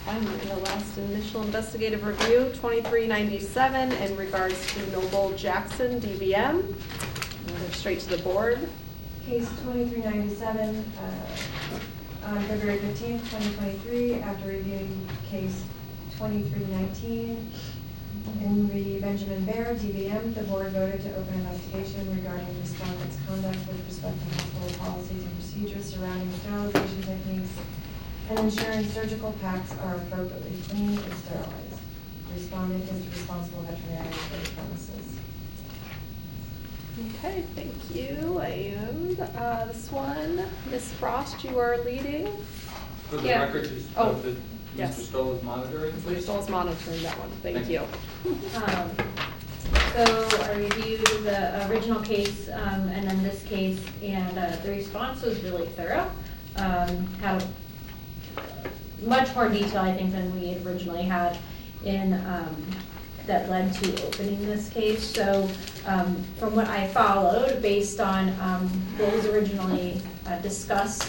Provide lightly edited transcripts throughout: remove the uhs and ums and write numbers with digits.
finally, the last initial investigative review, 2397, in regards to Noble Jackson, DVM. We'll go straight to the board. Case 2397, on February 15th, 2023, after reviewing case 2319, in the Benjamin Bear, DVM, the board voted to open investigation regarding respondent's conduct with respect to hospital policies and procedures surrounding sterilization techniques and ensuring surgical packs are appropriately cleaned and sterilized. The respondent is the responsible veterinarian for the premises. Okay, thank you. And this one, Ms. Frost, you are leading. For the record, that yes. Mr. Stoll is monitoring, please. Mr. Stoll is monitoring that one. Thank you. So I reviewed the original case and then this case, and the response was really thorough. Had much more detail, I think, than we had originally had in that led to opening this case. So from what I followed, based on what was originally discussed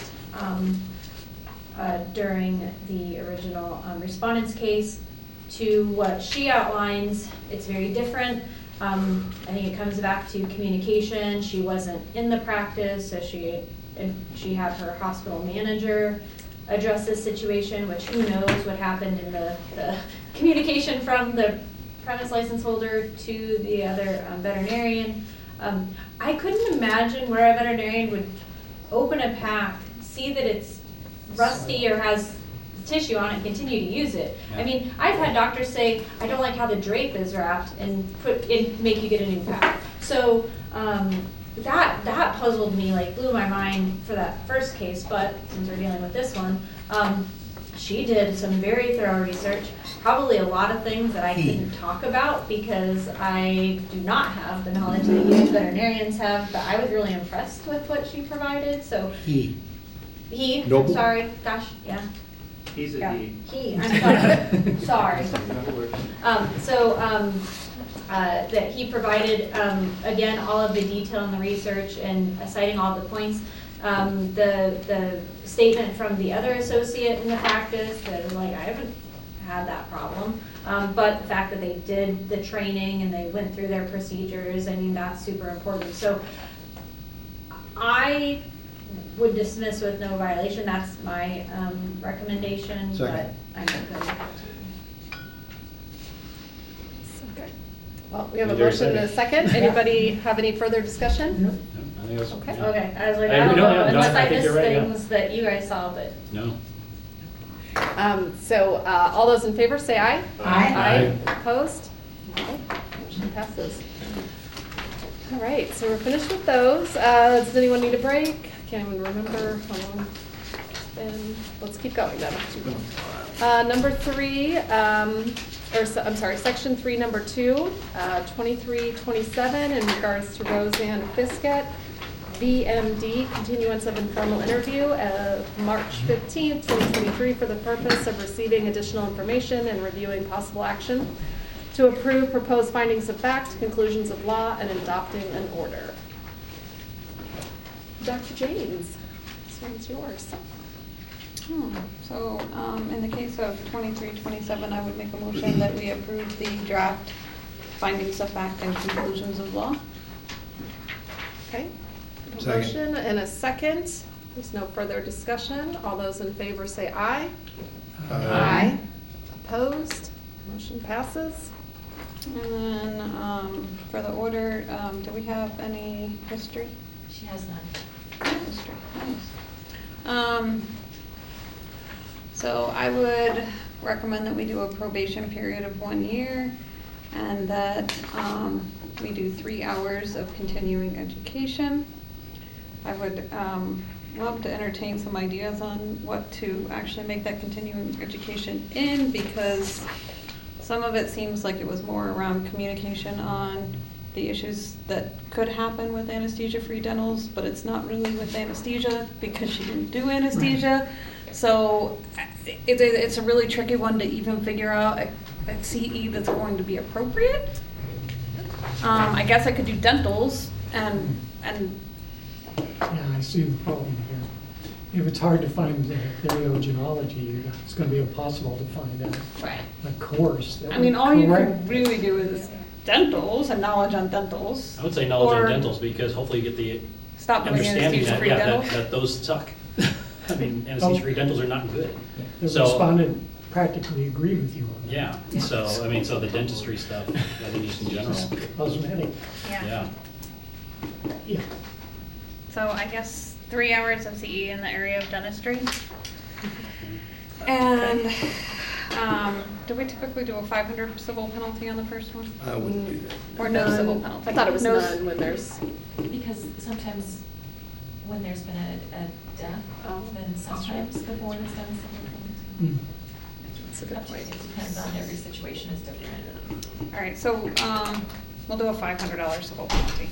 during the original respondent's case to what she outlines, it's very different. I think it comes back to communication. She wasn't in the practice, so she had her hospital manager address this situation, which who knows what happened in the communication from the premise license holder to the other veterinarian. I couldn't imagine where a veterinarian would open a pack, see that it's rusty or has tissue on it, and continue to use it. Yeah. I mean, I've had doctors say, I don't like how the drape is wrapped, and make you get a new pack. So that puzzled me, like blew my mind for that first case, but since we're dealing with this one, she did some very thorough research, probably a lot of things that I couldn't talk about because I do not have the knowledge that you veterinarians have, but I was really impressed with what she provided. So He, Noble? I'm sorry, gosh, yeah. He's a yeah. he. I'm sorry. That he provided, again, all of the detail in the research and citing all the points. The statement from the other associate in the practice that, like, I haven't had that problem. But the fact that they did the training and they went through their procedures, I mean, that's super important. So I would dismiss with no violation. That's my recommendation. Second. But I'm okay with it. Okay. Well, we have a motion and a second. Anybody have any further discussion? No. I think that's okay. Yeah. Okay. I was like, I don't know, unless I missed things that you guys saw, but no. So all those in favor say aye. Aye. Opposed? Okay. Motion passes. All right, so we're finished with those. Does anyone need a break? I can't even remember how long it's been. Let's keep going then. Number 3, I'm sorry, section 3, number 2, 2327 in regards to Roseanne Fiskett, VMD, continuance of informal interview of March 15th, 2023 for the purpose of receiving additional information and reviewing possible action to approve proposed findings of fact, conclusions of law, and adopting an order. Dr. James, this one's yours. So in the case of 2327, I would make a motion that we approve the draft findings of fact and conclusions of law. Okay. A motion and a second. There's no further discussion. All those in favor say aye. Aye. Opposed? Motion passes. And then for the order, do we have any history? she has none. History, nice. So I would recommend that we do a probation period of 1 year and that we do 3 hours of continuing education. I would love to entertain some ideas on what to actually make that continuing education in, because some of it seems like it was more around communication on the issues that could happen with anesthesia-free dentals, but it's not really with anesthesia because she didn't do anesthesia. So it's a really tricky one to even figure out a CE that's going to be appropriate. I guess I could do dentals and yeah, I see the problem here. If it's hard to find the ureogenology, it's gonna be impossible to find Right. a course that I mean, would all you correct could really do is dentals and knowledge on dentals. I would say knowledge Or on dentals, because hopefully you get the Stop doing understanding that, anesthesia-free yeah, dentals. that those suck. I mean, anesthesia-free dentals are not good. The So- respondent practically agreed with you on that. Yeah, so, I mean, so the dentistry stuff, I think just in general, Cosmetic, yeah. yeah. So I guess 3 hours of CE in the area of dentistry. And, do we typically do a 500 civil penalty on the first one? I wouldn't do that. Or no None. civil penalty? I thought it was No none when there's, Because sometimes when there's been a death, Oh. then sometimes the board has done something. Mm. that's a good point. It depends on every situation is different. All right, so, we'll do a $500 civil penalty.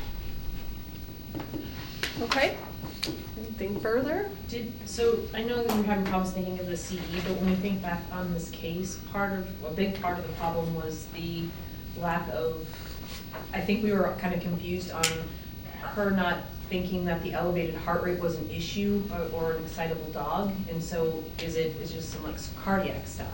Okay. Anything further? So I know that you're having problems thinking of the CE, but when we think back on this case, a big part of the problem was the lack of, I think we were kind of confused on her not thinking that the elevated heart rate was an issue or an excitable dog, and so is just some like cardiac stuff.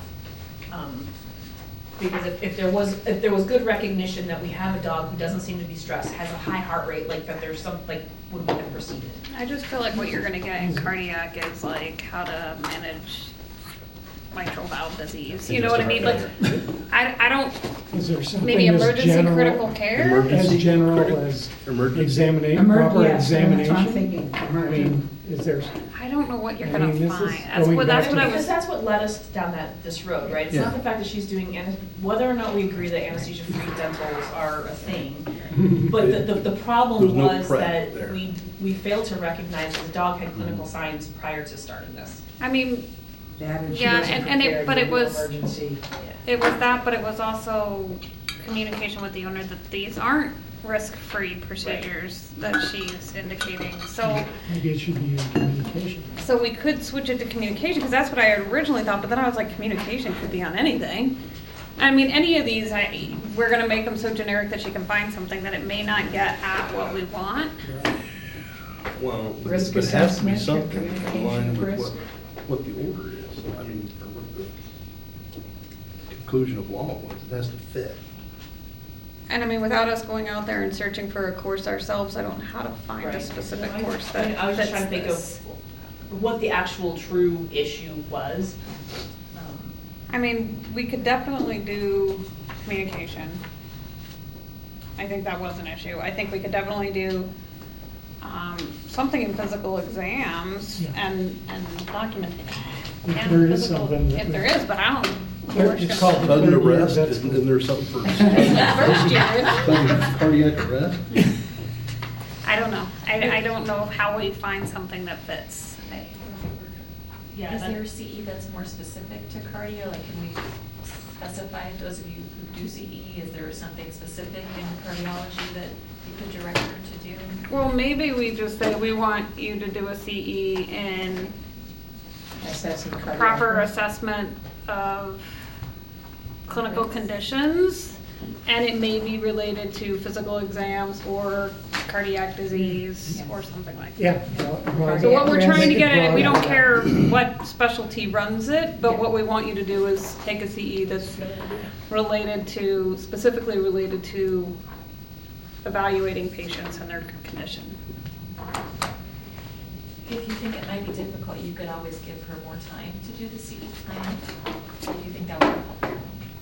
Because if there was good recognition that we have a dog who doesn't seem to be stressed, has a high heart rate, like that there's some, like, would we have proceeded? I just feel like what you're gonna get in cardiac is like how to manage mitral valve disease, you know what I mean? Like, I don't, Is there something maybe as emergency general, critical care? as general Critical- as emergency. proper Yes, that's what I'm examination? thinking. I mean, is there, I don't know what you're I gonna mean, this is find. That's going what back I Because was, that's what led us down this road, right? It's not Yeah. the fact that she's doing, whether or not we agree that anesthesia-free dentals are a thing, but the problem There's no was prep that there. we failed to recognize that the dog had clinical signs prior to starting this. I mean, That and she Yeah, wasn't and it- prepared but to it do was- emergency. it was that, but it was also communication with the owner that these aren't risk-free procedures that she's indicating. So, maybe it should be in communication. so we could switch it to communication, because that's what I originally thought, but then I was like, communication could be on anything. I mean, any of these, we're gonna make them so generic that she can find something that it may not get at what we want. Well, but Risk it has to be assessment, something in communication line of with risk. what the order is. I mean, or what the conclusion of law was. It has to fit. And I mean, without us going out there and searching for a course ourselves, I don't know how to find a Right. specific I- course I mean, that I was just fits trying to think this. of what the actual true issue was. I mean, we could definitely do communication. I think that was an issue. I think we could definitely do something in physical exams Yeah. and documentation. If Yeah, there is physical- something that If we- there is, but I don't. It's called the Sudden third year arrest, vet isn't school. there something for? First year. Sudden cardiac arrest? I don't know. I don't know how we find something that fits. Yeah, Is that- there CE that's more specific to cardio? Like, can we specify, those of you who do CE, is there something specific in cardiology that you could direct her to do? Well, maybe we just say, we want you to do a CE in Assessing cardiac proper risk. assessment of clinical conditions, and it may be related to physical exams or cardiac disease or something like that. Yeah. well, So what we're trying to get at, we don't broad. care what specialty runs it, but what we want you to do is take a CE that's related to, specifically related to evaluating patients and their condition. If you think it might be difficult, you could always give her more time to do the CE plan. Do you think that would help?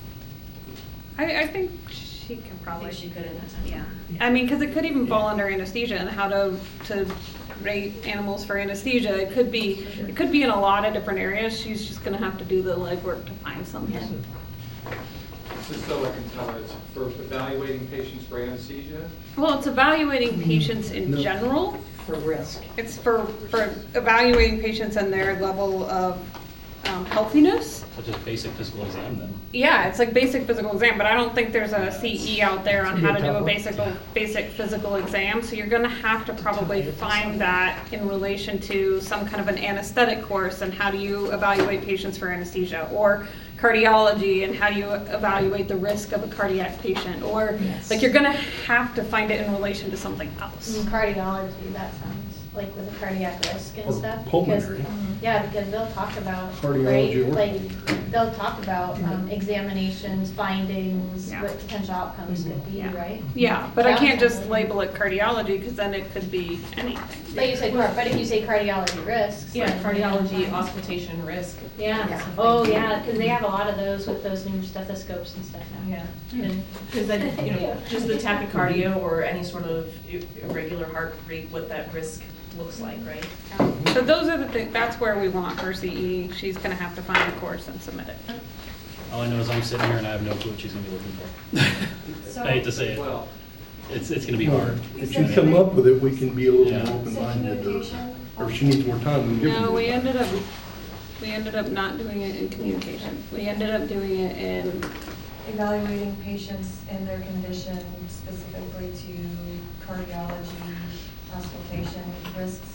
I think she can I probably. think she could in that time. Yeah, I mean, because it could even fall under anesthesia and how to rate animals for anesthesia. It could be in a lot of different areas. She's just gonna have to do the legwork to find something. Just so I can tell her, it's for evaluating patients for anesthesia? Well, it's evaluating patients in No. general. For risk. It's for evaluating patients and their level of healthiness. Such as basic physical exam then. Yeah, it's like basic physical exam, but I don't think there's a CE out there on how to do a basic physical exam. So you're gonna have to probably find that in relation to some kind of an anesthetic course and how do you evaluate patients for anesthesia, or cardiology and how do you evaluate the risk of a cardiac patient, or Yes. like you're gonna have to find it in relation to something else. Cardiology, that sounds like with the cardiac risk and Or stuff. pulmonary. Yeah, because they'll talk about, Cardiology or right, pulmonary. like, they'll talk about examinations, findings, Yeah. what potential outcomes could be, Yeah. right? Yeah, but I That can't was just something. label it cardiology, because then it could be anything. But you said, but if you say cardiology risks. Yeah, like- cardiology, auscultation risk. Yeah, Yeah. oh, yeah, because they have a lot of those with those new stethoscopes and stuff now. Yeah, because then, just the tachycardia or any sort of irregular heart rate, what that risk looks like, right? So those are the things, that's where we want her CE. She's gonna have to find a course and submit it. All I know is I'm sitting here and I have no clue what she's gonna be looking for. I hate to say it. Well, It's gonna be hard. If you come up with it, we can be a little Yeah. more open-minded, Communication. or if she needs more time, we can give her No, more we time. ended up not doing it in communication. We ended up doing it in, Evaluating patients and their condition specifically to cardiology, auscultation risks.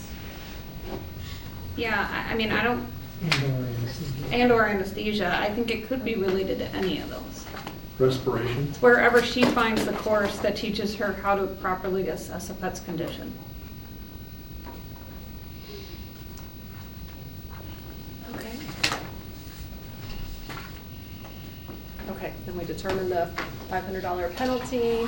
yeah, I mean, I don't, Indoor anesthesia. and/or anesthesia. I think it could be related to any of those. Respiration. Wherever she finds the course that teaches her how to properly assess a pet's condition. Okay. Okay, then we determined the $500 penalty.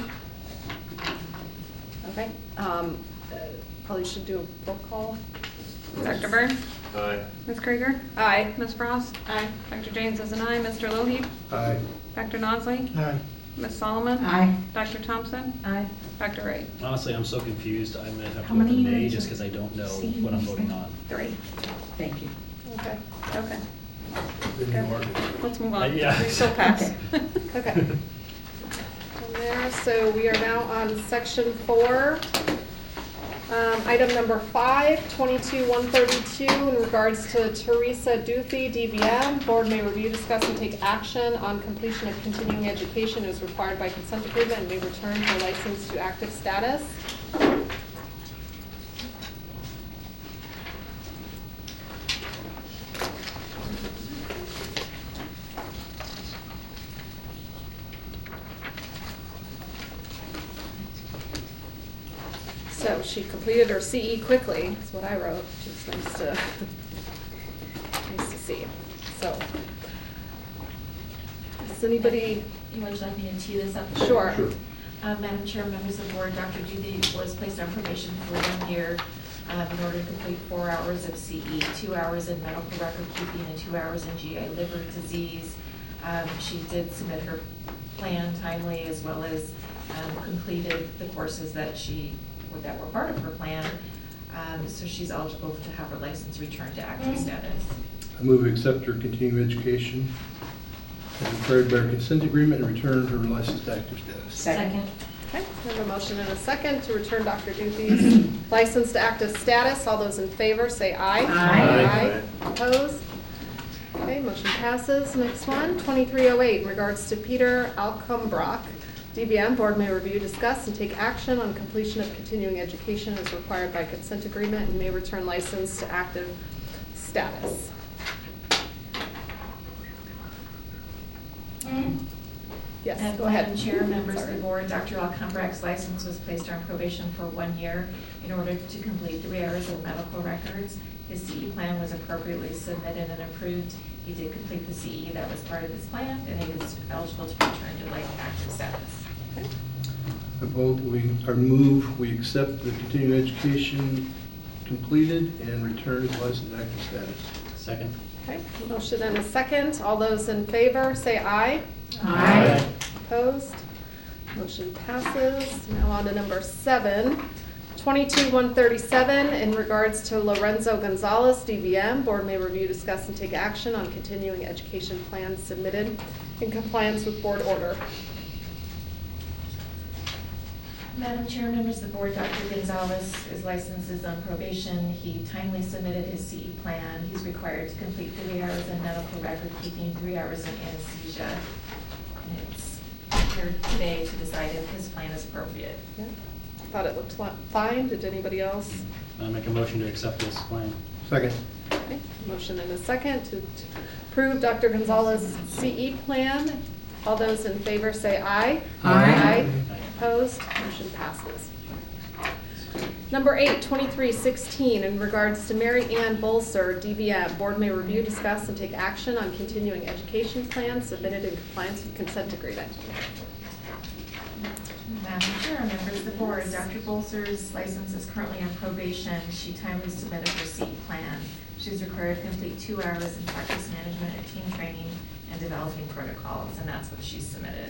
Okay, probably should do a roll call. Dr. Byrne? Aye. Ms. Krieger? Aye. Ms. Frost? Aye. Dr. James is an aye. Mr. Lohe? Aye. Dr. Nosley? Aye. Ms. Solomon? Aye. Dr. Thompson? Aye. Dr. Wright? Honestly, I'm so confused. I'm gonna have to How go with many a nay units just are- because I don't know See, what I'm you voting said- on. 3. Thank you. Okay, Okay, Then you are. let's move on. Yeah. We still pass. okay. From there, so we are now on section 4. Item number 5, 22-132, in regards to Teresa Duthie, DVM. Board may review, discuss, and take action on completion of continuing education as required by consent agreement and may return her license to active status. So she completed her CE quickly, is what I wrote, which is nice to see. So, does anybody, You would like me to tee this up? Sure. Sure. Madam Chair, members of the board, Dr. Duthie was placed on probation for 1 year in order to complete 4 hours of CE, 2 hours in medical record keeping, and 2 hours in GI liver disease. She did submit her plan timely, as well as completed the courses that were part of her plan. So she's eligible to have her license returned to active status. I move to accept her continuing education as required by her consent agreement and return her license to active status. Second. okay, we have a motion and a second to return Dr. Duthie's license to active status. All those in favor, say aye. Aye. Opposed? Okay, motion passes. Next one, 2308, in regards to Peter Alcombrock, DBM. Board may review, discuss, and take action on completion of continuing education as required by consent agreement and may return license to active status. Yes, go ahead. Madam Chair, members of Sorry. the board, Dr. Alcombrock's license was placed on probation for 1 year in order to complete 3 hours of medical records. His CE plan was appropriately submitted and approved. He did complete the CE that was part of his plan, and he is eligible to return to active status. I vote we accept the continuing education completed and return his license to active status. Second. Okay, motion and a second. All those in favor, say aye. Aye. Opposed? Motion passes. Now on to number 7, 22-137, in regards to Lorenzo Gonzalez, DVM. Board may review, discuss, and take action on continuing education plans submitted in compliance with board order. Madam Chair, members of the board, Dr. Gonzalez, his license is on probation. He timely submitted his CE plan. He's required to complete 3 hours in medical record keeping, 3 hours in anesthesia. And it's here today to decide if his plan is appropriate. Yeah. Thought it looked fine. Did anybody else? I'll make a motion to accept this plan. Second. Okay, motion and a second to approve Dr. Gonzalez's CE plan. All those in favor say aye. Aye. Opposed? Motion passes. Number 8, 2316, in regards to Mary Ann Bolser, DVM, board may review, discuss, and take action on continuing education plan submitted in compliance with consent agreement. Madam Chair, members of the board, Dr. Bolser's license is currently on probation. She timely submitted her SEAT plan. She's required to complete 2 hours in practice management and team training and developing protocols, and that's what she submitted.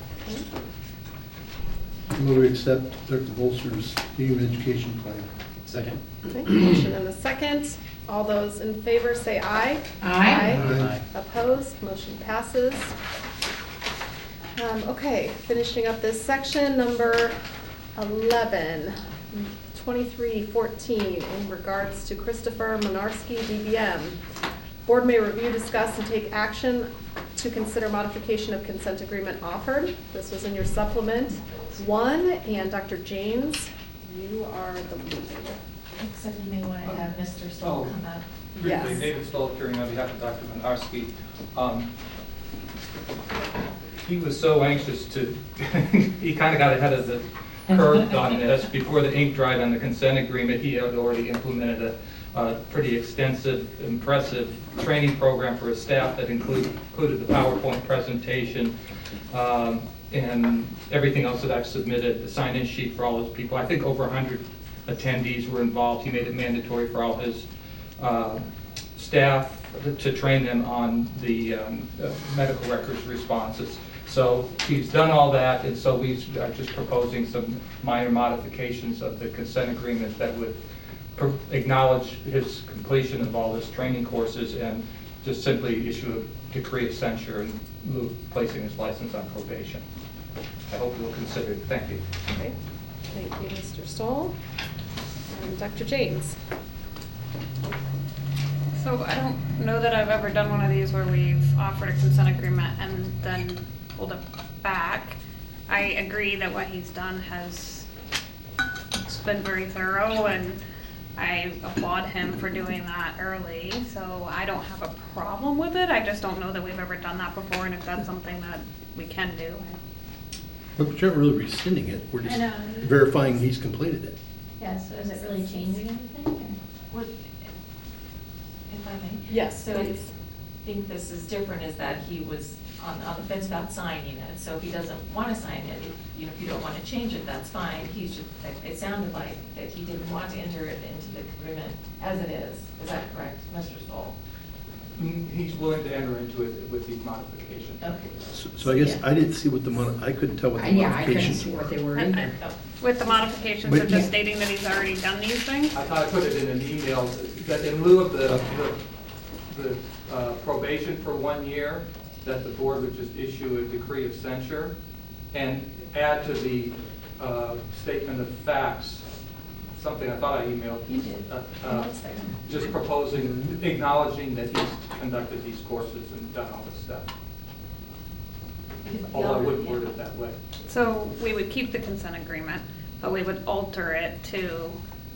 Move we accept Dr. Bolster's continuing education plan. Second. Okay, motion and a second. All those in favor say aye. Aye. Aye. Opposed, motion passes. Okay, finishing up this section, number 11, 2314, in regards to Christopher Monarski, DBM. Board may review, discuss, and take action to consider modification of consent agreement offered. This was in your supplement 1, and Dr. James, you are the lead. Except you may want to have Mr. Stoll come up. Briefly, Yes. David Stoll, appearing on behalf of Dr. Menarski. He was so anxious to, he kind of got ahead of the curve on this. Before the ink dried on the consent agreement, he had already implemented a pretty extensive, impressive training program for his staff that included the PowerPoint presentation and everything else that I've submitted, the sign-in sheet for all those people. I think over 100 attendees were involved. He made it mandatory for all his staff to train them on the medical records responses. So he's done all that, and so we are just proposing some minor modifications of the consent agreement that would acknowledge his completion of all his training courses and just simply issue a decree of censure and placing his license on probation. I hope you'll consider it. Thank you. Okay, thank you, Mr. Stoll. And Dr. James. So I don't know that I've ever done one of these where we've offered a consent agreement and then pulled it back. I agree that what he's done has been very thorough, and I applaud him for doing that early, so I don't have a problem with it. I just don't know that we've ever done that before, and if that's something that we can do. But you're not really rescinding it, we're just I know. verifying he's completed it. Yeah, so is it really changing anything? Or? What, if I may? Yes, So I please. think this is different, is that he was on the fence about signing it. So if he doesn't want to sign it, if you don't want to change it, that's fine. It sounded like that he didn't want to enter it into the agreement as it is. Is that correct, Mr. Stoll? He's willing to enter into it with these modifications. Okay. So I guess I didn't see what I couldn't tell what the Yeah, I couldn't modifications see were. what they were And- either. With the modifications But of just yeah. stating that he's already done these things? I thought I put it in an email that in lieu of the probation for 1 year, that the board would just issue a decree of censure and add to the statement of facts, something I thought I emailed. You did. It's there. Just proposing, acknowledging that he's conducted these courses and done all this stuff. Although I wouldn't word it that way. So we would keep the consent agreement, but we would alter it to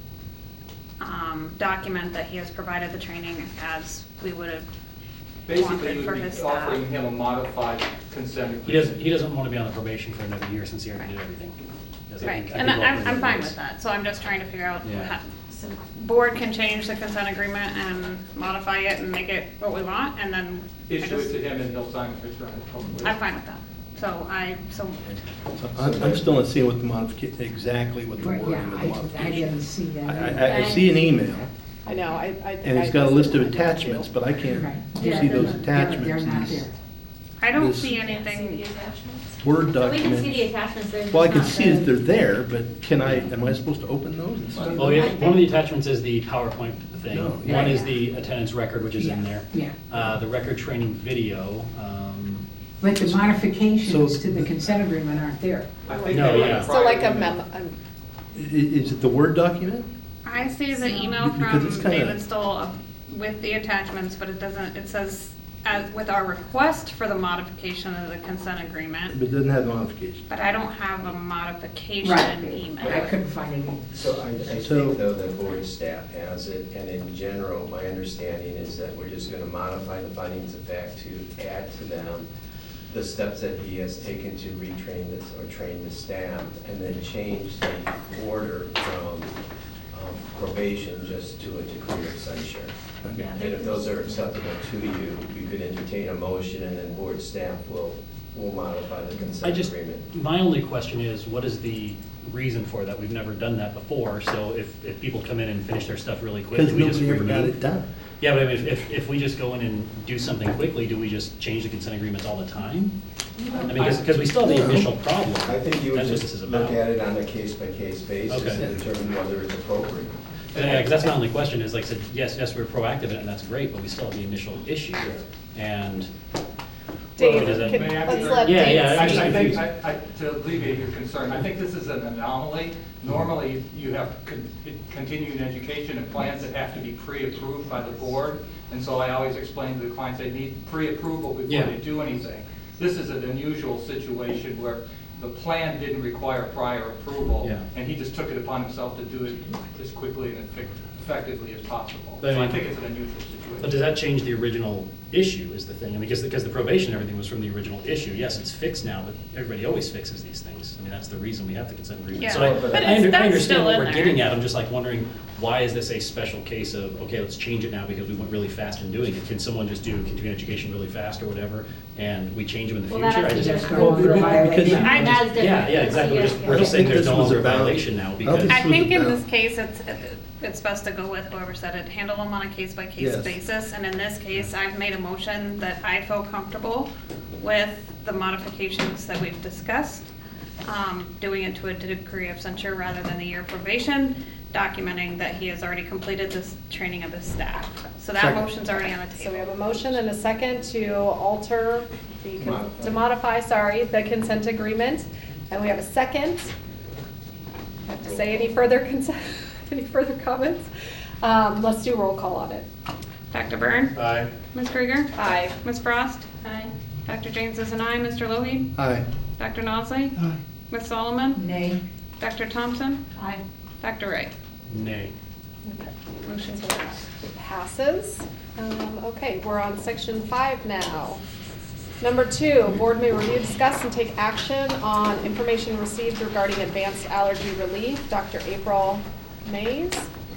document that he has provided the training as we would have Basically, wanted you for would his be staff. offering him a modified consent agreement. He doesn't want to be on the probation for another year since he already did everything. Yes, I Right, think- I and think we'll I'm bring fine those. with that, so I'm just trying to figure out, Yeah. how So board can change the consent agreement and modify it and make it what we want, and then I Issue it just, to him and he'll sign and return it, hopefully. I'm fine with that. So So I'm still not seeing what the modification, exactly what the Right, wording yeah, of the I modification. didn't see that. I see an email, I know, I think and it's I got a list of listed mine down, too. attachments, but I can't Right. see Yeah, those they're attachments. not These there. I don't This- see can't see the anything, attachments? Word So we can see the documents. attachments, there's Well, I just can not see that the- they're there, but am I supposed to open those and see? Oh, yeah, one of the attachments is the PowerPoint thing. No, One yeah. is the attendance record, which is in there. Yeah. The record training video. But the modifications So- to the consent agreement aren't there. I think No, they were yeah. So like a prior memo, Is it the Word document? I see the email Because from it's kinda- David Stoll with the attachments, but it doesn't, it says, as with our request for the modification of the consent agreement, But it doesn't have the modification. but I don't have a modification Right. email. I couldn't find it either. So I So- think though that board staff has it, and in general, my understanding is that we're just gonna modify the findings of fact to add to them the steps that he has taken to retrain this or train the staff, and then change the order from probation just to a degree of censure. And if those are acceptable to you, you could entertain a motion and then board staff will modify the consent agreement. My only question is, what is the reason for that? We've never done that before, so if people come in and finish their stuff really quickly, Because we just nobody ever got remove- it done. Yeah, but I mean, if we just go in and do something quickly, do we just change the consent agreements all the time? I mean, because we still have the initial problem. I think you would That's what this just is look about. at it on a case-by-case basis Okay. and determine whether it's appropriate. Yeah, because that's my only question is, like I said, yes, we're proactive in it, and that's great, but we still have the initial issue. And Dave, does that- can- May I let's be let Yeah, Dave yeah, speak. I think, to alleviate your concern, I think this is an anomaly. Normally, you have continuing education and plans that have to be pre-approved by the board. And so I always explain to the clients they need pre-approval before Yeah. they do anything. This is an unusual situation where the plan didn't require prior approval. Yeah. And he just took it upon himself to do it as quickly and effectively as possible. But I So I mean- think it's an unusual situation. But does that change the original issue is the thing? I mean, because the probation and everything was from the original issue. Yes, it's fixed now, but everybody always fixes these things. I mean, that's the reason we have the consent agreement. Yeah, So I but I that's understand still what in we're there. getting at. I'm just like wondering, why is this a special case of, okay, let's change it now because we went really fast in doing it? Can someone just do continuing education really fast or whatever, and we change them in the Well, future? that I has to just- just Well, go through a because- violation. I- That's different. Yeah, exactly. We're just I don't saying think there's this no was longer a about- violation now I because. don't I think in about- this case, it's best to go with whoever said it, handle them on a case-by-case Yes. basis. And in this case, I've made a motion that I feel comfortable with the modifications that we've discussed, doing it to a degree of censure rather than a year probation, documenting that he has already completed this training of his staff. So that Second. motion's already on the So we table. have a motion and a second to alter, to modify, the consent agreement. And we have a second. Have to say any further consent, any further comments? Let's do roll call on it. Dr. Byrne? Aye. Ms. Krieger? Aye. Ms. Frost? Aye. Dr. James is an aye. Mr. Lohy? Aye. Dr. Nosley? Aye. Ms. Solomon? Nay. Dr. Thompson? Aye. Dr. Wright? Nay. Okay. Motion So carries. it passes. Okay, we're on section 5 now. Number 2, board may review, discuss, and take action on information received regarding advanced allergy relief. Dr. April Mays.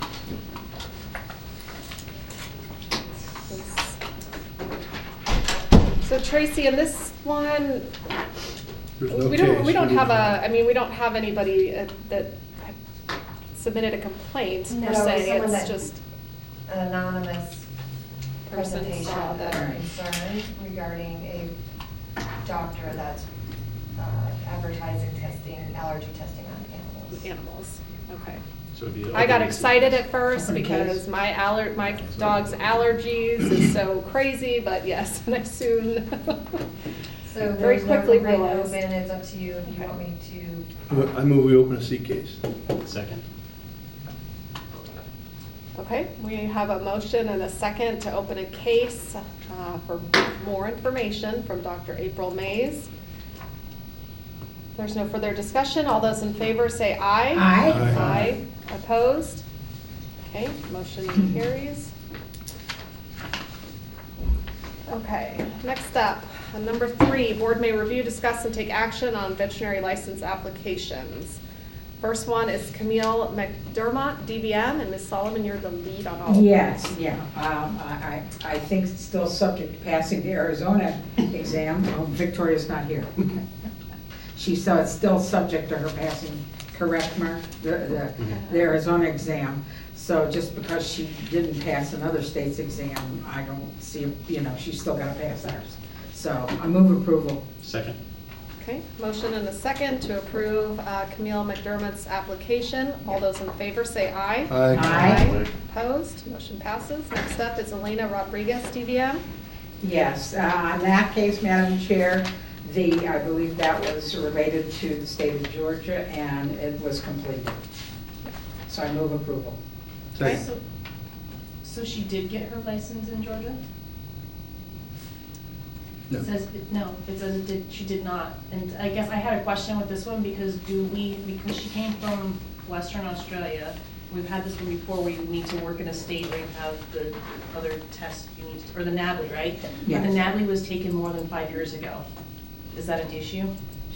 So Tracy, in this one, There's no we don't case. have a, I mean, we don't have anybody that submitted a complaint No, per it was se. someone It's that- just An anonymous person presentation saw of that. concern regarding a doctor that's advertising testing, allergy testing on animals. animals. Okay. So it'd be. I got excited at first Open because case. my dog's allergies is so crazy, but yes, and I soon So very there's no quickly complaint realized. open, it's up to you if you Okay. want me to. I move we open a C case. Second. Okay, we have a motion and a second to open a case for more information from Dr. April Mays. If there's no further discussion, all those in favor say aye. Aye. Aye. Aye. Opposed? Okay, motion carries. Okay, next up, number 3, board may review, discuss, and take action on veterinary license applications. First one is Camille McDermott, DVM, and Ms. Solomon, you're the lead on all of these. Yes, yeah. I think it's still subject to passing the Arizona exam. Oh, Victoria's not here. So it's still subject to her passing, correct, Mark? The Arizona exam. So just because she didn't pass another state's exam, I don't see, she's still got to pass ours. So I move approval. Second. Okay, motion and a second to approve Camille McDermott's application. All those in favor say aye. Aye. Aye. Opposed? Motion passes. Next up is Elena Rodriguez, DVM. Yes, on that case, Madam Chair, I believe that was related to the state of Georgia, and it was completed. So I move approval. Second. So she did get her license in Georgia? No. It says, no, it says she did not. And I guess I had a question with this one because because she came from Western Australia, we've had this one before where you need to work in a state where you have the other test you need, or the NABLE, right? Yes. But the NABLE was taken more than 5 years ago. Is that an issue?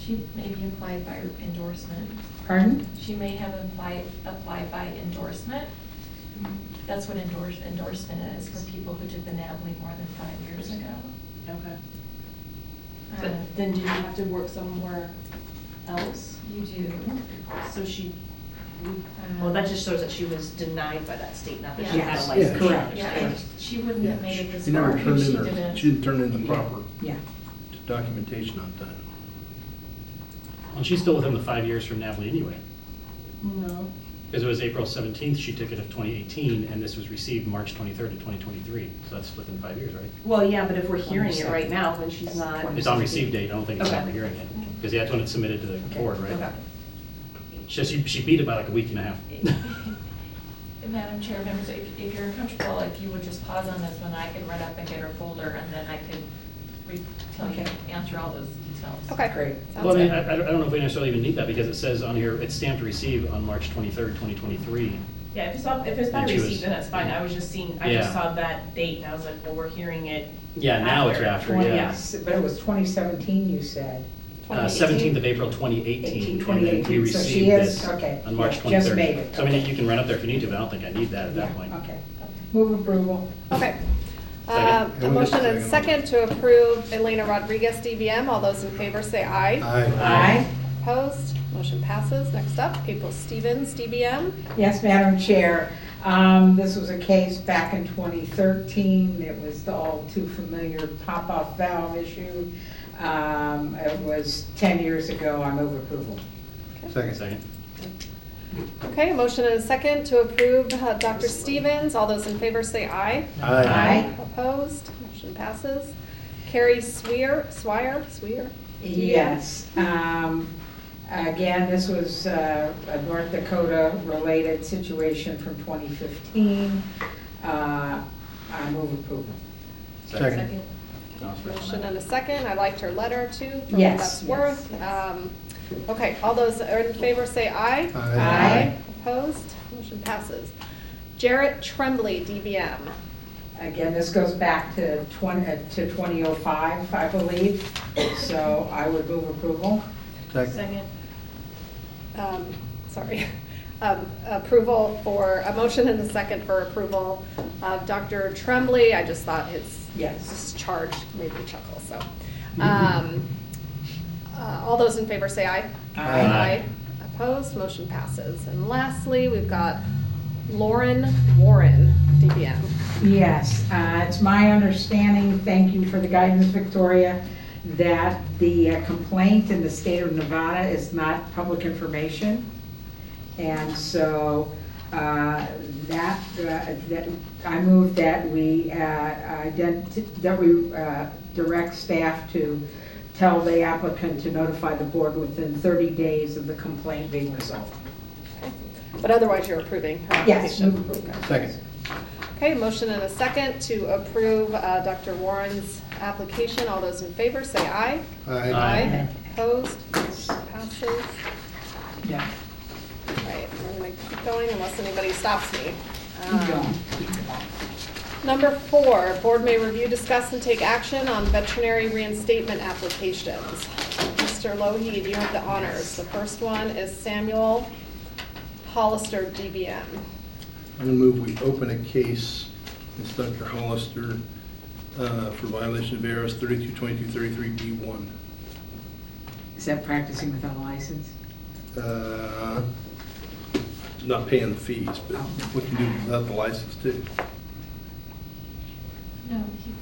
She maybe applied by endorsement. Pardon? She may have applied by endorsement. That's what endorsement is for people who took the NAVLE more than 5 years ago. Okay. But then did you have to work somewhere else? You do. So she, well, that just shows that she was denied by that state, not that she had a Yes, license. correct. Yeah, and she wouldn't have made it this She far never if turned she in her, didn't. she didn't turn in the proper Yeah. documentation on time. Well, she's still within the 5 years from NAVLE anyway. No. Because it was April 17th she took it of 2018, and this was received March 23rd of 2023. So that's within 5 years, right? Well, yeah, but if we're hearing it right now, then she's not. It's on receive date, I don't think it's Okay. on hearing it. Because that's when it's submitted to the board, right? Okay. She beat it by like a week and a half. Madam Chair, members, if you're uncomfortable, if you would just pause on this one, I could run up and get her folder, and then I could tell you, answer all those details. Okay. Great. Sounds Well, I mean, good. I don't know if we necessarily even need that, because it says on here, it's stamped receive on March 23rd, 2023. Yeah, if it's by And she was- receipt, then that's fine. I was just seeing, I Yeah. just saw that date and I was like, well, we're hearing it. Yeah, now it's after, yeah. Yes. But it was 2017, you said. 17th of April, 2018. 2018, and then we so she received is- this okay, on March yeah, 23rd. just made it, So I mean, okay. you can run up there if you need to, but I don't think I need that at that point. Okay. Move approval. Okay. Second. A motion and a second to approve Elena Rodriguez, DVM. All those in favor say aye. Aye. Opposed? Motion passes. Next up, April Stevens, DVM. Yes, Madam Chair. This was a case back in 2013. It was the all too familiar pop-off valve issue. It was 10 years ago. I move approval. Second. Okay, a motion and a second to approve Dr. Stevens. All those in favor say aye. Aye. Opposed? Motion passes. Carrie Swire? Yes. Again, this was a North Dakota-related situation from 2015. I move approval. Second. Motion and a second. I liked her letter too, for what Yes, that's yes, worth. yes. Okay, all those are in favor say aye. Aye. Opposed? Motion passes. Jarrett Tremblay, DVM. Again, this goes back to 2005, I believe. So I would move approval. Second. Sorry. Approval for, a motion and a second for approval of Dr. Tremblay. I just thought his charge made me chuckle, so. All those in favor say aye. Aye. Opposed, motion passes. And lastly, we've got Lauren Warren, DVM. Yes, it's my understanding, thank you for the guidance, Victoria, that the complaint in the state of Nevada is not public information. And so I move that we direct staff to tell the applicant to notify the board within 30 days of the complaint being resolved. But otherwise, you're approving her Yes, application. move approval. Second. Okay, motion and a second to approve Dr. Warren's application. All those in favor say aye. Aye. Opposed? Passes. Yeah. All right, I'm going to keep going unless anybody stops me. Keep going. Number 4, board may review, discuss, and take action on veterinary reinstatement applications. Mr. Lougheed, you have the honors. The first one is Samuel Hollister, DVM. I'm going to move we open a case, it's Dr. Hollister, for violation of ARS 322233B1. Is that practicing without a license? Not paying the fees, but we can do without the license too. No,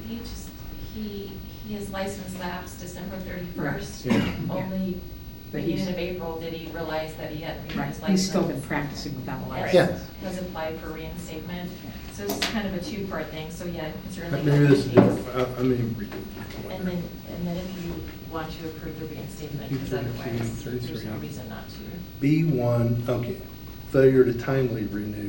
his license lapsed December 31st. Yeah. Only But he's- beginning of April did he realize that he hadn't renewed Right, his license. he's still been practicing without a license. Yeah. Has applied for reinstatement. So it's kind of a two-part thing, so yeah, certainly. But maybe this is open the case. different. I mean, redo it. And then if you want to approve the reinstatement, because 232, otherwise, there's 33. no reason not to. B1, okay, failure to timely renew.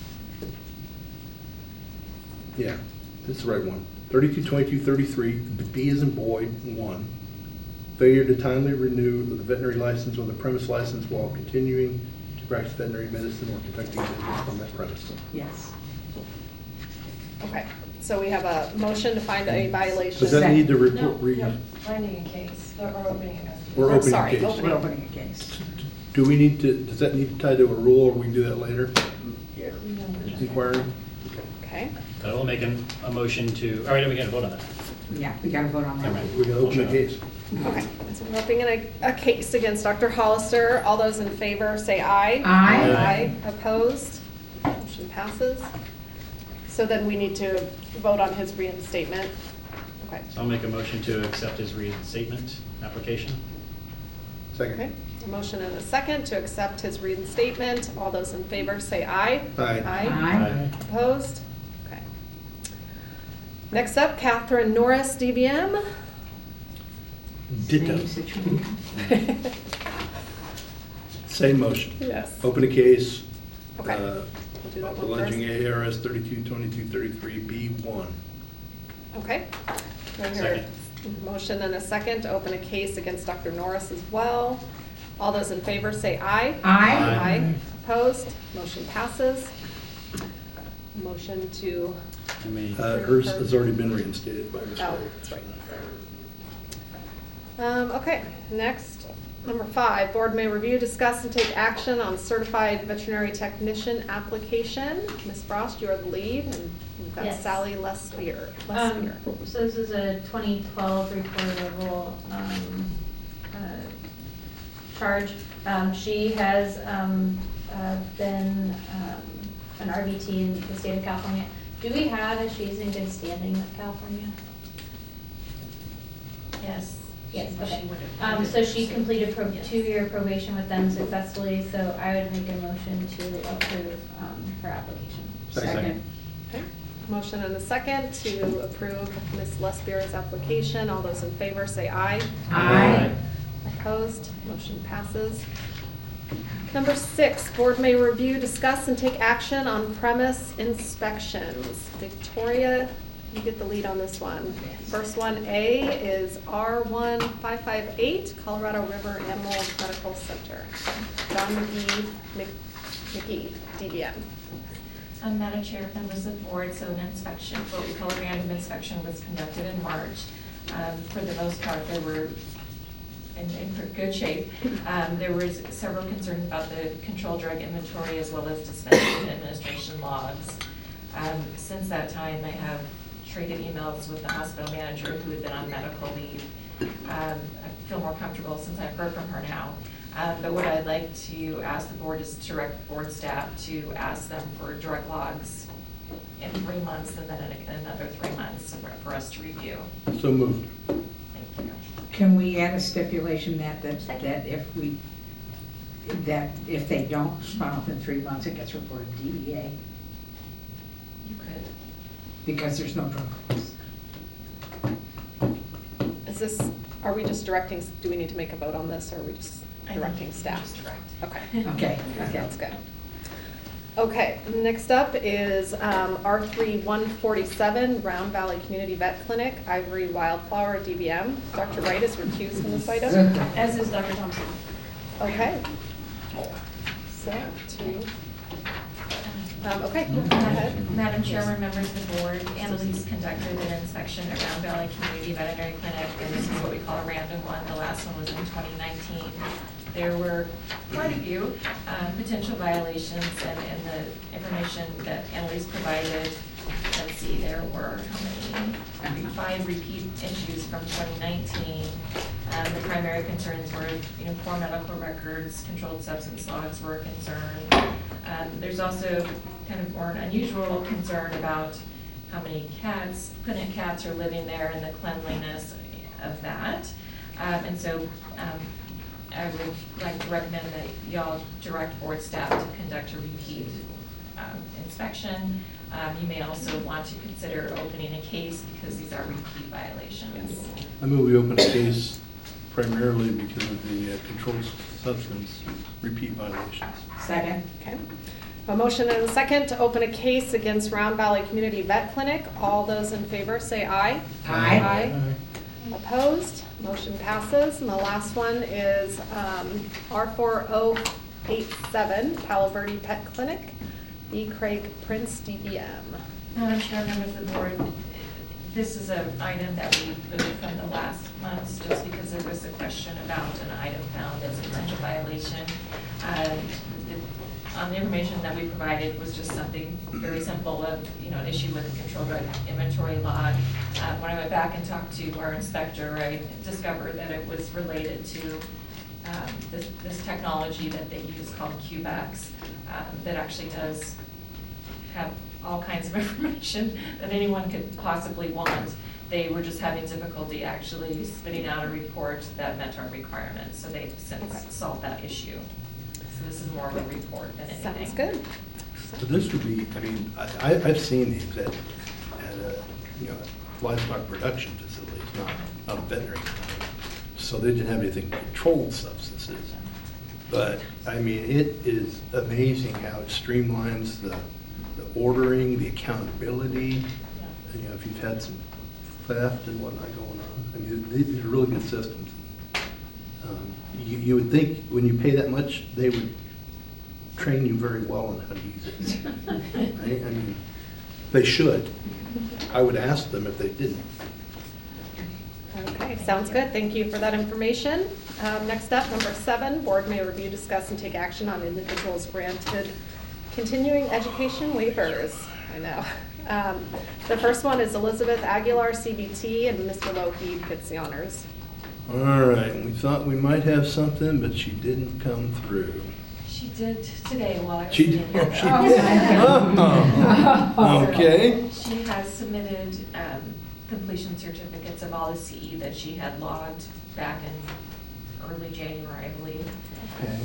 Yeah, that's the right one. 322233, the B is in boy, 1. Failure to timely renew the veterinary license or the premise license while continuing to practice veterinary medicine or conducting business on that premise. Yes. Okay, So we have a motion to find a violation. Does that need to No, report, no, finding a case, or opening a We're opening a Sorry, case. opening. We're opening a case. Do we need to, does that need to tie to a rule, or we can do that later? Yeah. Inquiry? Okay. So we'll make a motion to, all right, we gotta vote on that. Yeah, we gotta vote on All that. right. We gotta open a case. Okay, so we're opening a case against Dr. Hollister. All those in favor say aye. Aye. Aye. Opposed? Motion passes. So then we need to vote on his reinstatement. Okay. So I'll make a motion to accept his reinstatement application. Okay, Second. a motion and a second to accept his reinstatement. All those in favor say aye. Aye. Aye. Opposed? Okay. Next up, Catherine Norris, DBM. Ditto. Same situation. Same motion. Yes. Open a case. Okay. We'll do that one Alleging first. ARS 322233B1. Okay. Do I hear a motion and a second to open a case against Dr. Norris as well. All those in favor say aye. Aye. Aye. Opposed? Motion passes. Motion to, I mean, Hers has already been reinstated by Ms. oh, White. that's right. Okay, next, number 5, board may review, discuss, and take action on certified veterinary technician application. Ms. Frost, you are the lead, and we've got Yes. Sally Lesbier. So this is a 2012 reportable charge. She has been an RVT in the state of California. Do we have if she's in good standing with California? Yes. Yes, She okay. would've- So she completed Yes. 2-year probation with them successfully, so I would make a motion to approve her application. Second. Okay, motion and a second to approve Ms. Lesbier's application. All those in favor say aye. Aye. Opposed? Motion passes. Number 6, board may review, discuss, and take action on premise inspections. Victoria, you get the lead on this one. First one, A, is R1558, Colorado River Animal Medical Center. John McGee, DBM. Madam Chair, members of the board, so an inspection, what we call a random inspection, was conducted in March. For the most part, they were in good shape. There was several concerns about the controlled drug inventory as well as dispensing and administration logs. Since that time, I have traded emails with the hospital manager who had been on medical leave. I feel more comfortable since I've heard from her now. But what I'd like to ask the board is to direct board staff to ask them for drug logs in 3 months and then in another 3 months for us to review. So moved. Thank you. Can we add a stipulation that if they don't respond within 3 months, it gets reported to DEA? You could. Because there's no drug laws. Is this, are we just directing, do we need to make a vote on this, or are we just directing staff? Just direct. Okay. Okay. That's good. Okay, next up is R3147, Round Valley Community Vet Clinic, Ivory Wildflower, DBM. Dr. Wright is recused from this item. As is Dr. Thompson. Okay. So, okay, go ahead. Madam Chairman, members of the board, Annalise conducted an inspection at Round Valley Community Veterinary Clinic, and this is what we call a random one. The last one was in 2019. There were quite a few potential violations, and in the information that Annalise provided, let's see, there were how many? 5 repeat issues from 2019. The primary concerns were, poor medical records, controlled substance logs were a concern. There's also kind of more an unusual concern about how many clinic cats are living there and the cleanliness of that. And so I would like to recommend that y'all direct board staff to conduct a repeat inspection. You may also want to consider opening a case because these are repeat violations. I move we open a case primarily because of the controlled substance repeat violations. Second. Okay. A motion and a second to open a case against Round Valley Community Vet Clinic. All those in favor say aye. Aye. Opposed? Motion passes. And the last one is R4087, Palo Verde Pet Clinic, B. Craig Prince, DBM. Madam Chair, members of the board, This is an item that we moved from the last month, just because there was a question about an item found as a potential violation. The information that we provided was just something very simple of, an issue with the controlled inventory log. When I went back and talked to our inspector, I discovered that it was related to this technology that they use called QBAX that actually does have all kinds of information that anyone could possibly want. They were just having difficulty actually spitting out a report that met our requirements, so they've since solved that issue. So this is more of a report than anything. Sounds good. But this would be, I've seen these at livestock production facilities, not a veterinary clinic. So they didn't have anything controlled substances. But, it is amazing how it streamlines the ordering, the accountability. And, if you've had some theft and whatnot going on. These are really good systems. You would think when you pay that much, they would train you very well on how to use it. Right? They should. I would ask them if they didn't. Okay, sounds good. Thank you for that information. Next up, number 7, board may review, discuss, and take action on individuals granted continuing education waivers. I know. The first one is Elizabeth Aguilar, CBT, and Mr. Lougheed gets the honors. All right, we thought we might have something, but she didn't come through. She did today while I was She sitting did. here. She did. Oh, okay. She has submitted completion certificates of all the CE that she had logged back in early January, I believe. Okay.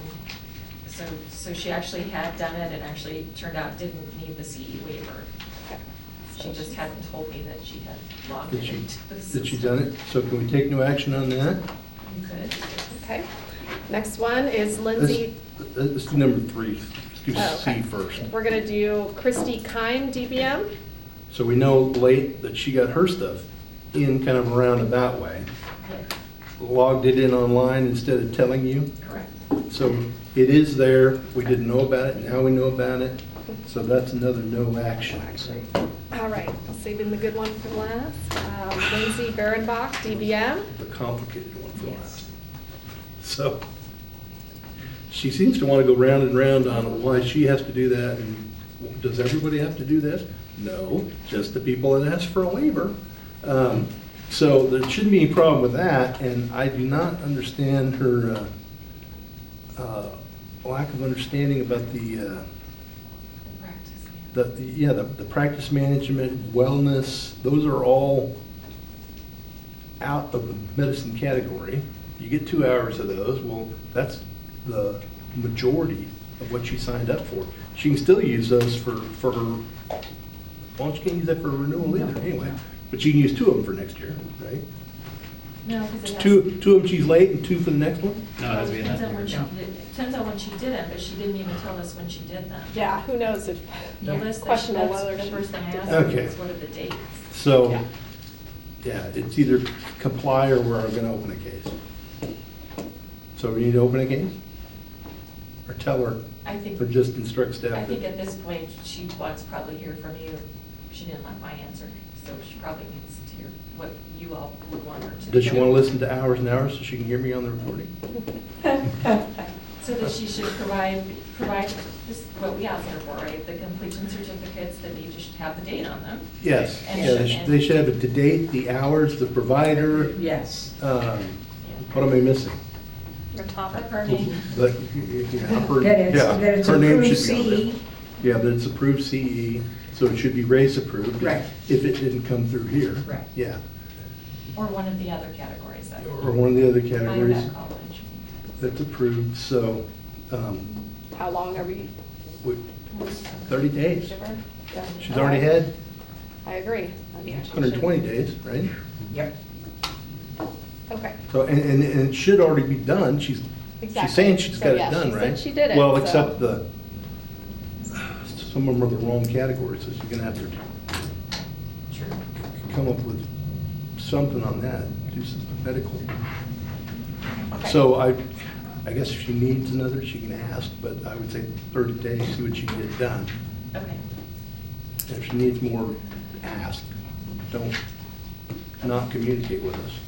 So she actually had done it and actually turned out didn't need the CE waiver. She just hadn't told me that she had logged it into the system. Did she done it? So can we take no action on that? You could. Okay. Next one is Lindsay. Let's do number 3. Let's do Oh, okay. C first. We're going to do Christy Kime, DBM. So we know late that she got her stuff in kind of a roundabout way. Logged it in online instead of telling you. Correct. So it is there. We didn't know about it. Now we know about it. So that's another no action. All right, saving the good one for last. Lindsay Berenbach, DBM. The complicated one for last. So she seems to want to go round and round on why she has to do that. And does everybody have to do this? No, just the people that ask for a waiver. So there shouldn't be any problem with that. And I do not understand her lack of understanding about the practice management, wellness. Those are all out of the medicine category. You get 2 hours of those. Well, that's the majority of what she signed up for. She can still use those for her. Well, she can't use that for renewal either, anyway. But she can use 2 of them for next year, right? No, because it has. Two of them she's late and 2 for the next one? No, it has to be in Depends on that. when she did- depends on when she did it, but she didn't even tell us when she did them. Yeah, who knows if, The list, questionable that's whether the she first thing I did asked that. her Okay. was what are the dates? So, Yeah. yeah, it's either comply or we're gonna open a case. So we need to open a case? Or tell her, I think, or just instruct staff? I think that- at this point, she wants to probably hear from you. She didn't like my answer, so she probably needs to hear what you all would want her to. Does she wanna listen to hours and hours so she can hear me on the recording? So that she should provide this, what we asked her for, right? The completion certificates that you just have the date on them. Yes, And- yeah, they should have it to date, the hours, the provider. Yes. What am I missing? your topic. Her name. But, yeah, her, That yeah, it's her name approved should be on there. CE. Yeah, that it's approved CE, so it should be race approved. Right. If it didn't come through here. Right. Yeah, Or one of the other categories that. or one of the other categories Biomed college. that's approved, so, How long are we? 30 days. Yeah. She's All already right. had I agree. 120 days, right? Yep. Okay. So, and it should already be done, she's Exactly. saying she's So, got yeah, it done, she right? said she did it, Well, so- except some of them are the wrong categories, so she's gonna have to True. come up with something on that, do some medical. Okay. So I guess if she needs another, she can ask, but I would say 30 days, see what she can get done. Okay. And if she needs more, ask. don't not communicate with us.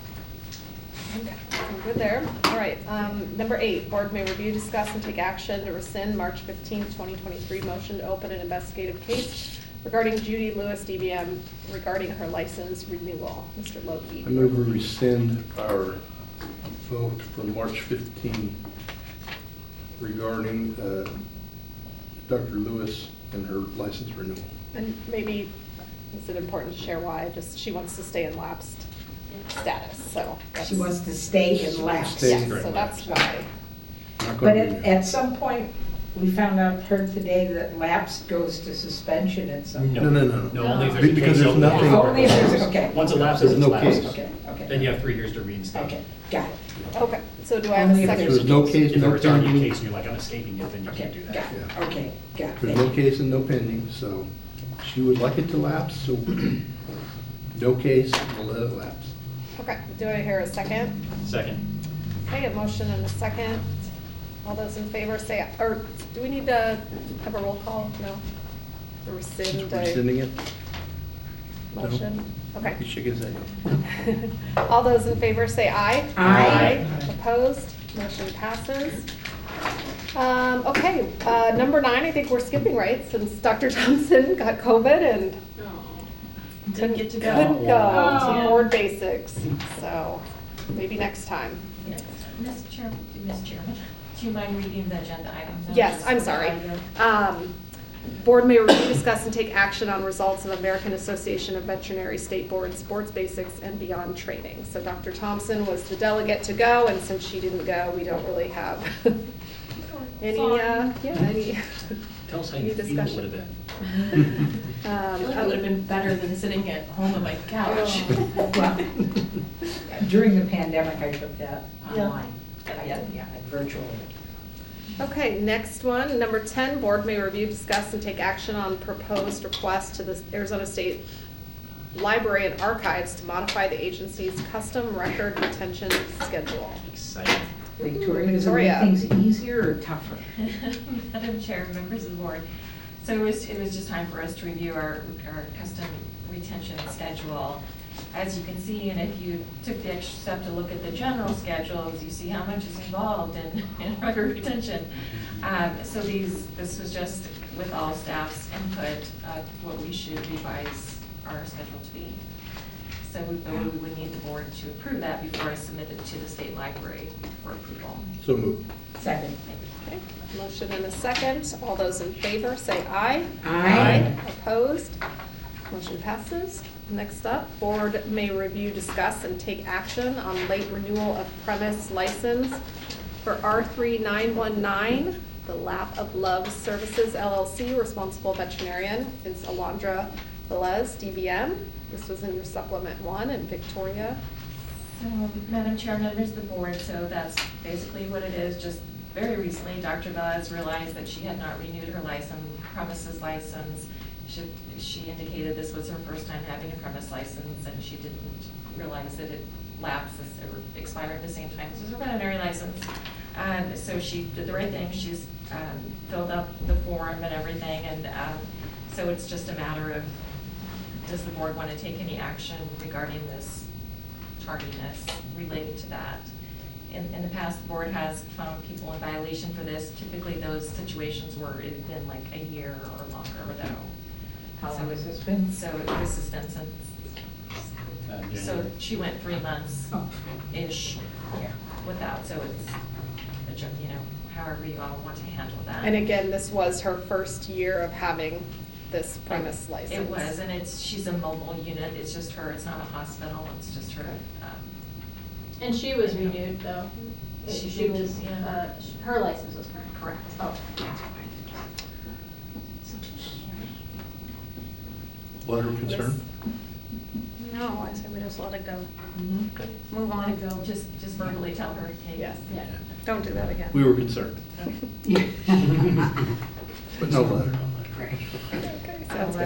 Okay, I'm good there. All right, number 8, board may review, discuss, and take action to rescind March 15th, 2023 motion to open an investigative case regarding Judy Lewis, DBM, regarding her license renewal. Mr. Loki. I move we rescind our vote from March 15 regarding Dr. Lewis and her license renewal. And maybe, is it important to share why? Just, she wants to stay in lapsed status, so. She wants to stay in lapse. Stay Yes, in so that's why. Not But gonna be- at some point, we heard today that lapse goes to suspension at some. No, no, no. No, only if there's a Because case there's open. nothing- Only if there's, okay. Once it lapses, There's it's no lapsed. case. Okay, okay. Then you have 3 years to reinstate. Okay, got it. Okay, so do I have Only a if second? There's no case, If no it's already a pending. case and you're like, I'm escaping it, then you Okay, can't do got that. it. Yeah. Okay, got it. There's no case and no pending, so she would like it to lapse, so no case, we'll let it lapse. Okay, do I hear a second? Second. Okay, a motion and a second. All those in favor say, or do we need to have a roll call? No? To rescind a Rescinding it? motion? Okay. He shook his head. All those in favor say aye. Aye. Opposed? Motion passes. Okay, number 9, I think we're skipping, right? Since Dr. Thompson got COVID and Didn't get to go. couldn't go to Oh. board basics, so maybe next time. Yes. Mr. Chairman, do you mind reading the agenda items? Yes, I'm sorry. Board may review, discuss, and take action on results of American Association of Veterinary State Board Sports Basics and Beyond training. So Dr. Thompson was the delegate to go, and since she didn't go, we don't really have any, any. Tell us how Any you feel it discussion? would have been. I feel like it would have been better than sitting at home on my couch. Well, during the pandemic, I took that Yeah. online. Yeah, virtually. Okay, next one, number 10, board may review, discuss, and take action on proposed request to the Arizona State Library and Archives to modify the agency's custom record retention schedule. Exciting. Victoria, does it Victoria. make things easier or tougher? Madam Chair, members of the board, so it was just time for us to review our custom retention schedule. As you can see, and if you took the extra step to look at the general schedules, you see how much is involved in record retention. So this was just with all staff's input, what we should revise our schedule to be. So we would need the board to approve that before I submit it to the state library for approval. So moved. Second. Okay, motion and a second. All those in favor say aye. Aye. Opposed? Motion passes. Next up, board may review, discuss, and take action on late renewal of premise license for R3919, the Lap of Love Services LLC. Responsible veterinarian is Alondra Velez, DBM. This was in your supplement 1, and Victoria. So, Madam Chair, members of the board, so that's basically what it is. Just very recently, Dr. Velez realized that she had not renewed her premises license. She indicated this was her first time having a premise license, and she didn't realize that it lapses or expired at the same time as her veterinary license. So she did the right thing. She's filled up the form and everything, and so it's just a matter of, does the board want to take any action regarding this tardiness related to that? In the past, the board has found people in violation for this. Typically, those situations where it had been like a year or longer though. How long has this been? So this has been since, so January. she went 3 months-ish without, so it's, you know, however you all want to handle that. And again, this was her first year of having this premise license. It was, and she's a mobile unit. It's just her, it's not a hospital, it's just her. And she was renewed, though. She was, yeah. her license was current. Correct. Oh. Letter of concern? No, I say we just let it go. Move on. Let it go. Just verbally tell her, hey. Yes. Yeah. Don't do that again. We were concerned. But no letter. Okay, sounds good.